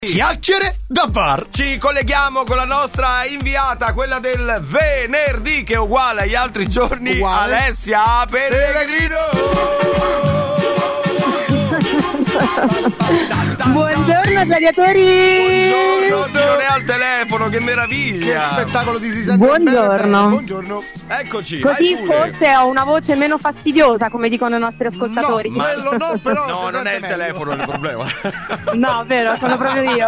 Chiacchiere da bar. Ci colleghiamo con la nostra inviata, quella del venerdì, che è uguale agli altri giorni, Alessia Pellegrino. Buongiorno gladiatori. Buongiorno, non è al telefono, che meraviglia. Che spettacolo di si sente. Buongiorno. Buongiorno. Eccoci. Così forse ho una voce meno fastidiosa, come dicono i nostri ascoltatori. No, quello no, però no, non è il telefono il problema. No, vero, sono proprio io.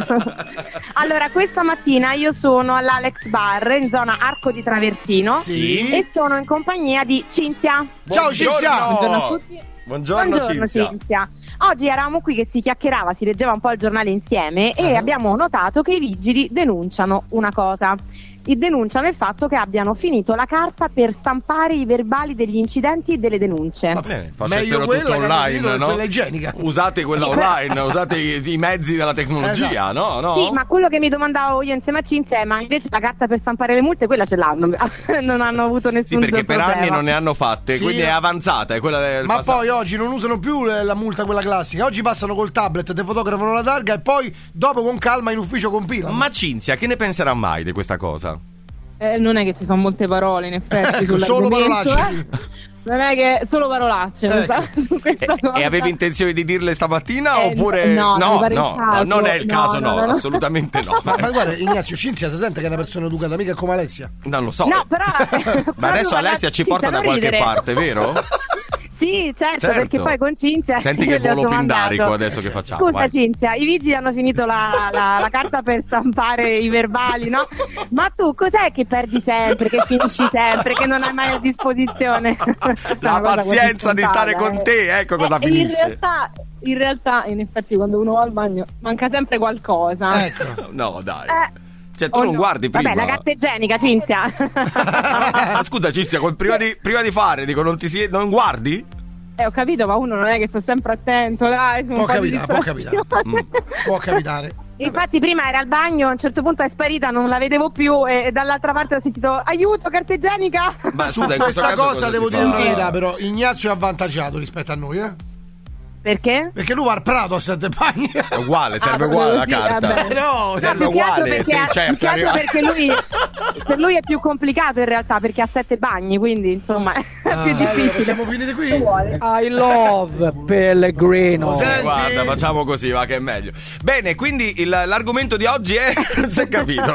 Allora, questa mattina io sono all'Alex Bar in zona Arco di Travertino. Sì. E sono in compagnia di Cinzia. Ciao Cinzia. Buongiorno a tutti. Buongiorno Cinzia. Oggi eravamo qui che si chiacchierava, si leggeva un po' il giornale insieme e abbiamo notato che i vigili denunciano una cosa. Denunciano il fatto che abbiano finito la carta per stampare i verbali degli incidenti e delle denunce. Va bene, Meglio facessero quella tutto che online, no? quella igienica. Usate quella online, usate i mezzi della tecnologia, no? Sì, ma quello che mi domandavo io insieme a Cinzia è: ma invece la carta per stampare le multe, quella ce l'hanno? Non hanno avuto nessun Sì, perché per problema. anni non ne hanno fatte, Sì, quindi è avanzata, è quella del Ma passato. poi oggi non usano più la multa quella classica. Oggi passano col tablet, te fotografano la targa e poi dopo con calma in ufficio compilano. Ma Cinzia, che ne penserà mai di questa cosa? Non è che ci sono molte parole in effetti Ecco, solo sull'argomento, parolacce. Non è che solo parolacce su questa cosa. E avevi intenzione di dirle stamattina oppure no, mi pare il caso. non è il caso, no, no. assolutamente no. Ma guarda, Ignazio, Cinzia si sente che è una persona educata, mica come Alessia. Non lo so. No, però Ma adesso Alessia ci porta da qualche parte, vero? Sì, certo, Certo. perché poi con Cinzia Senti che io le ho volo domandato. pindarico adesso che facciamo. Scusa vai. Cinzia, i vigili hanno finito la carta per stampare i verbali, no? Ma tu cos'è che perdi sempre, che finisci sempre, che non hai mai a disposizione? La pazienza di stare con te, ecco cosa finisce. In realtà, in effetti, quando uno va al bagno manca sempre qualcosa. Ecco. No, dai. Cioè, tu non no. guardi prima. Vabbè, la carta igienica, Cinzia. Ma scusa, Cinzia, prima di fare, dico, non guardi? Ho capito, ma uno non è che sta sempre attento, dai, su un Può po' di capitare. distrazione. Può capitare. Infatti prima era al bagno, a un certo punto è sparita, non la vedevo più e dall'altra parte ho sentito aiuto, carta igienica. Ma scusa, in questo Questa caso cosa si devo fa? dire la verità, però Ignazio è avvantaggiato rispetto a noi, Perché? Perché lui va al prato a sette bagni. È uguale, serve uguale la sì, carta. vabbè. No, serve più che altro uguale, sì, perché, certo. più che altro perché per lui è più complicato in realtà, perché ha 7 bagni, quindi insomma è più difficile. Siamo finiti qui. I love Pellegrino. Senti. Guarda, facciamo così, va che è meglio. Bene, quindi l'argomento di oggi è non si è capito.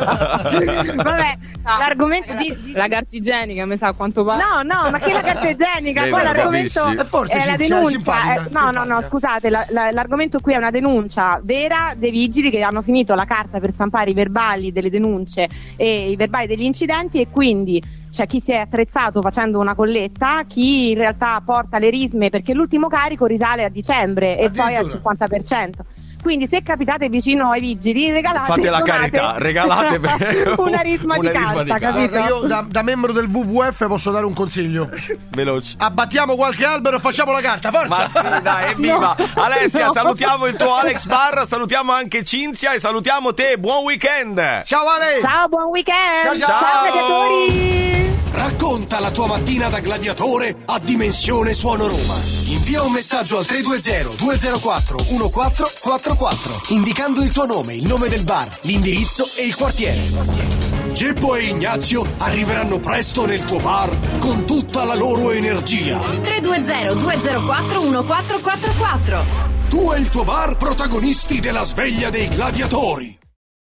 Vabbè, l'argomento La carta igienica, mi sa a quanto pare. No, ma che la carta igienica? Vedi, Poi lo l'argomento capisci? È forte, è la Cinzia, è denuncia. simpatica, No, simpatica. scusate, l'argomento qui è una denuncia vera dei vigili che hanno finito la carta per stampare i verbali delle denunce e i verbali degli incidenti, e quindi c'è chi si è attrezzato facendo una colletta, chi in realtà porta le risme perché l'ultimo carico risale a dicembre e poi al 50%. Quindi se capitate vicino ai vigili, regalate, Fate la donate carità, regalate per una risma di carta, capito? Guarda, io da membro del WWF posso dare un consiglio. Veloci. Abbattiamo qualche albero e facciamo la carta, forza! Ma sì, dai, evviva! No. Alessia, No. salutiamo il tuo Alex Bar, salutiamo anche Cinzia e salutiamo te. Buon weekend! Ciao Ale! Ciao, buon weekend! Ciao. Gladiatori! Racconta la tua mattina da gladiatore a Dimensione Suono Roma. Invia un messaggio al 320-204-1444 indicando il tuo nome, il nome del bar, l'indirizzo e il quartiere. Geppo e Ignazio arriveranno presto nel tuo bar con tutta la loro energia. 320-204-1444. Tu e il tuo bar protagonisti della sveglia dei gladiatori.